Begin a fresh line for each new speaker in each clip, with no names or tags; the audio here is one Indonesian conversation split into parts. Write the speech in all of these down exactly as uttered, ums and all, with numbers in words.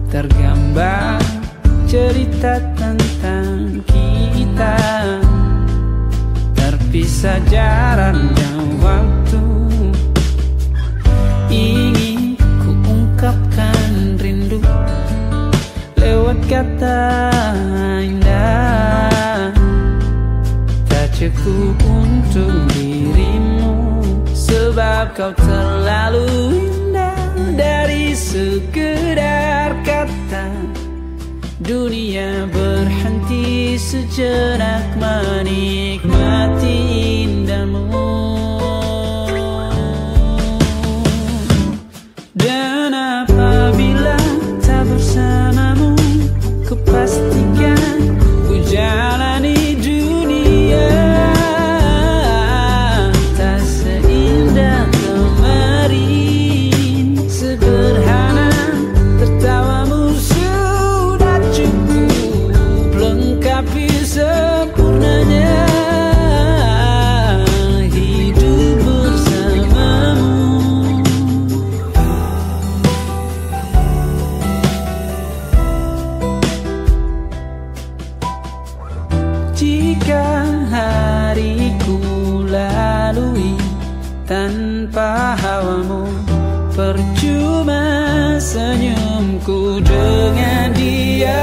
tergambar cerita tentang kita, terpisah jarak dan waktu. Ingin ku ungkapkan rindu lewat kata indah, tak cukup untuk dirimu, sebab kau terlalu indah. Dari sekedar kata, dunia berhenti sejenak menikmati indahmu. Dan apabila tak bersamamu, ku pastikan ku jalani dunia tak seindah kemarin. Sederhana, tertawamu sudah cukup lengkapi sempurnanya hidup bersamamu. Jika hariku lalui tanpa hawamu, percuma senyumku dengan dia.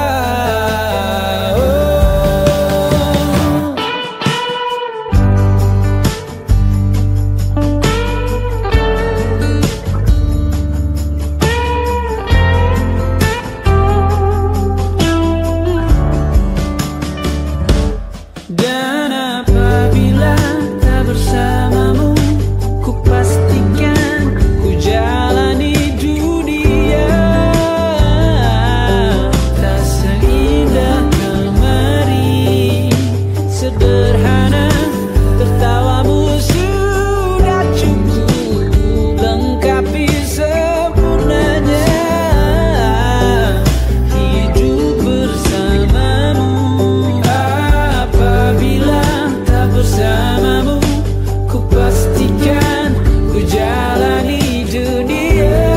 Dan apabila tak bersamamu, ku pastikan ku jalani dunia tak seindah kemarin. Sederhana, tertawamu sudah cukup lengkapi sempurnanya hidup bersamamu. Apabila tak bersamamu, ku pastikan ku jalani dunia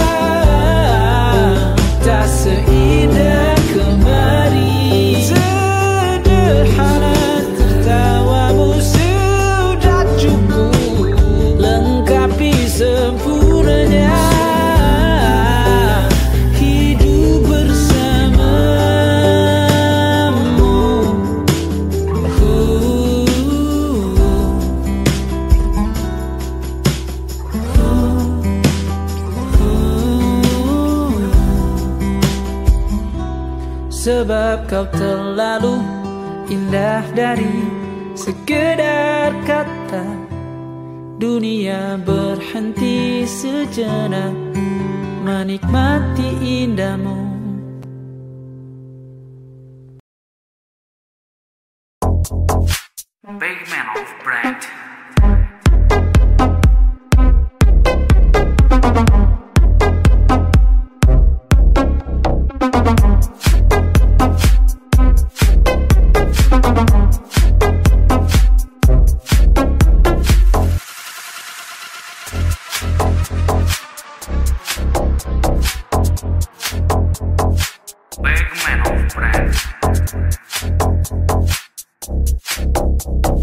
tak seindah kemarin. Sederhana, tertawamu sudah cukup lengkapi sempurnanya hidup bersamamu. Sebab kau terlalu indah dari sekedar kata, dunia berhenti sejenak menikmati indahmu.
Big Man of Brand. Big Man of Brand.